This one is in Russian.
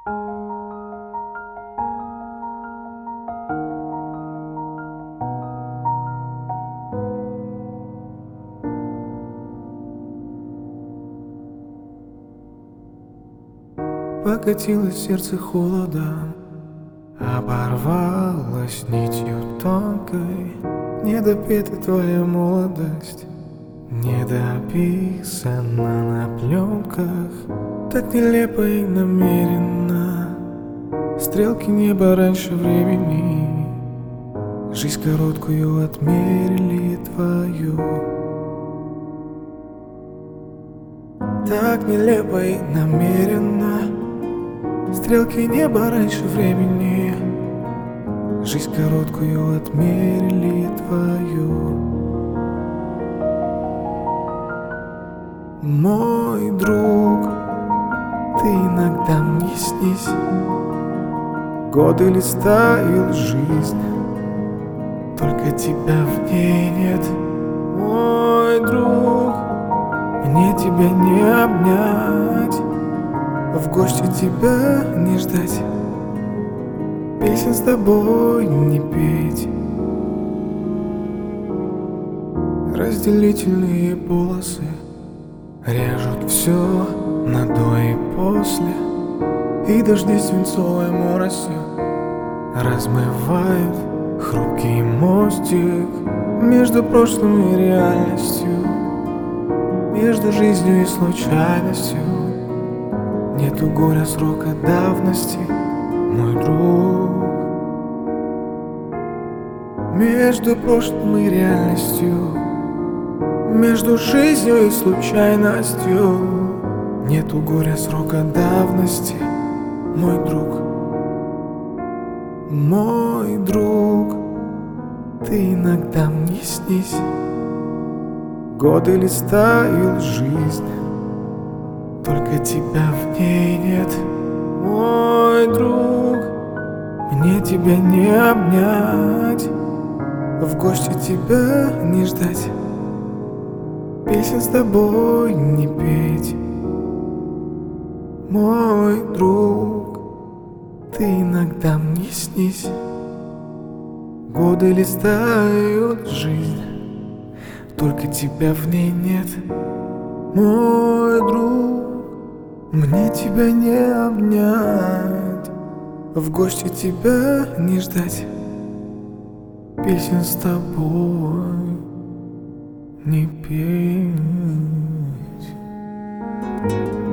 Покатилось сердце холодом, оборвалась нитью тонкой. Недопета твоя молодость, недописана на пленках. Так нелепо и намеренно стрелки неба раньше времени жизнь короткую отмерили твою. Так нелепо и намеренно стрелки неба раньше времени жизнь короткую отмерили твою. Мой друг, ты иногда мне снись. Годы листают жизнь, только тебя в ней нет. Мой друг, мне тебя не обнять, в гости тебя не ждать, песен с тобой не петь. Разделительные полосы режут все на до и после, и дожди свинцовой моросью размывают хрупкий мостик между прошлым и реальностью, между жизнью и случайностью. Нету горя срока давности, мой друг. Между прошлым и реальностью, между жизнью и случайностью, нету горя срока давности, мой друг. Мой друг, ты иногда мне снись. Годы листают жизнь, только тебя в ней нет. Мой друг, мне тебя не обнять, в гости тебя не ждать, песен с тобой не петь. Мой друг, ты иногда мне снись. Годы листают жизнь, только тебя в ней нет. Мой друг, мне тебя не обнять, в гости тебя не ждать, песен с тобой не петь.